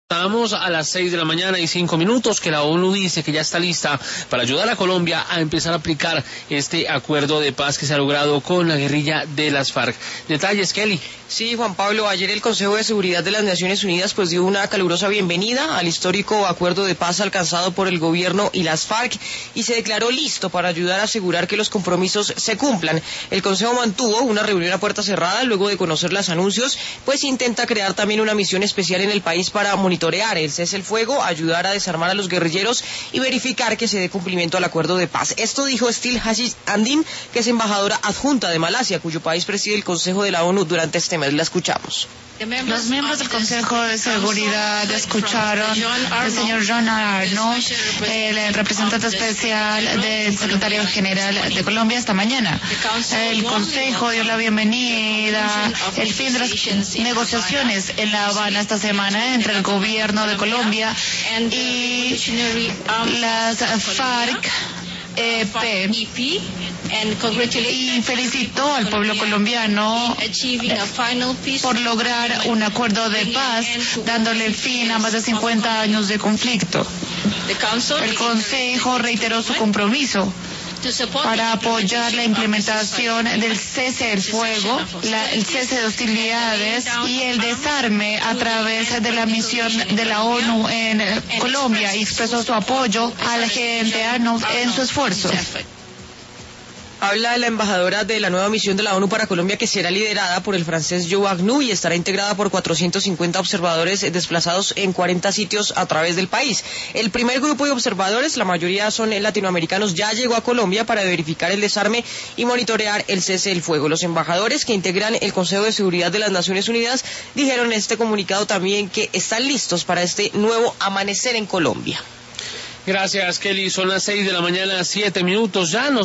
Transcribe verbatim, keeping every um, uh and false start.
Estamos a las seis de la mañana y cinco minutos que la ONU dice que ya está lista para ayudar a Colombia a empezar a aplicar este acuerdo de paz que se ha logrado con la guerrilla de las FARC. Detalles, Kelly. Sí, Juan Pablo, ayer el Consejo de Seguridad de las Naciones Unidas pues dio una calurosa bienvenida al histórico acuerdo de paz alcanzado por el gobierno y las FARC y se declaró listo para ayudar a asegurar que los compromisos se cumplan. El Consejo mantuvo una reunión a puerta cerrada luego de conocer los anuncios, pues intenta crear también una misión especial en el país para monitorear el cese el fuego, ayudar a desarmar a los guerrilleros y verificar que se dé cumplimiento al acuerdo de paz. Esto dijo Steel Hasis Andin, que es embajadora adjunta de Malasia, cuyo país preside el Consejo de la ONU durante este mes. La escuchamos. Los miembros del Consejo de Seguridad escucharon al señor John Arnold, el representante especial del secretario general de Colombia esta mañana. El Consejo dio la bienvenida, el fin de las negociaciones en La Habana esta semana entre el gobierno de Colombia y las FARC. E P y felicitó al pueblo colombiano por lograr un acuerdo de paz, dándole fin a más de cincuenta años de conflicto. El Consejo reiteró su compromiso para apoyar la implementación del cese del fuego, la, el cese de hostilidades y el desarme a través de la misión de la ONU en Colombia y expresó su apoyo al gerente Arnold en su esfuerzo. Habla la embajadora de la nueva misión de la ONU para Colombia, que será liderada por el francés Joe Agnew y estará integrada por cuatrocientos cincuenta observadores desplazados en cuarenta sitios a través del país. El primer grupo de observadores, la mayoría son latinoamericanos, ya llegó a Colombia para verificar el desarme y monitorear el cese del fuego. Los embajadores que integran el Consejo de Seguridad de las Naciones Unidas dijeron en este comunicado también que están listos para este nuevo amanecer en Colombia. Gracias, Kelly. Son las seis de la mañana, siete minutos ya. Nos